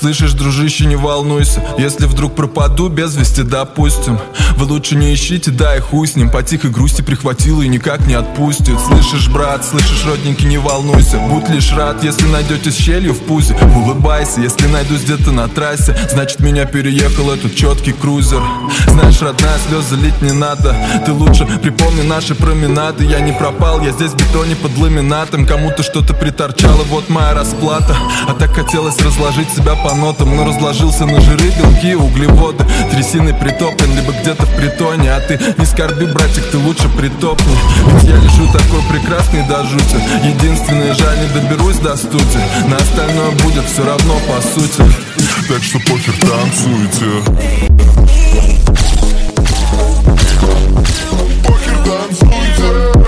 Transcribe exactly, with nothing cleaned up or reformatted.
Слышишь, дружище, не волнуйся, если вдруг пропаду без вести, допустим. Вы лучше не ищите, да и хуй с ним. По тихой грусти прихватила и никак не отпустит. Слышишь, брат, слышишь, родненький, не волнуйся. Будь лишь рад, если найдете щелью в пузе. Улыбайся, если найдусь где-то на трассе, значит меня переехал этот четкий крузер. Знаешь, родная, слезы лить не надо. Ты лучше припомни наши променады. Я не пропал, я здесь в бетоне под ламинатом. Кому-то что-то приторчало, вот моя расплата. А так хотелось разложить себя по нотам, но разложился на жиры, белки, углеводы. Трясиной притоплен, либо где-то в притоне. А ты не скорби, братик, ты лучше притопни. Ведь я лежу такой прекрасный до жути. Единственное, жаль, не доберусь до стути. На остальное будет все равно по сути. Так что похер, танцуйте. Похер, танцуйте.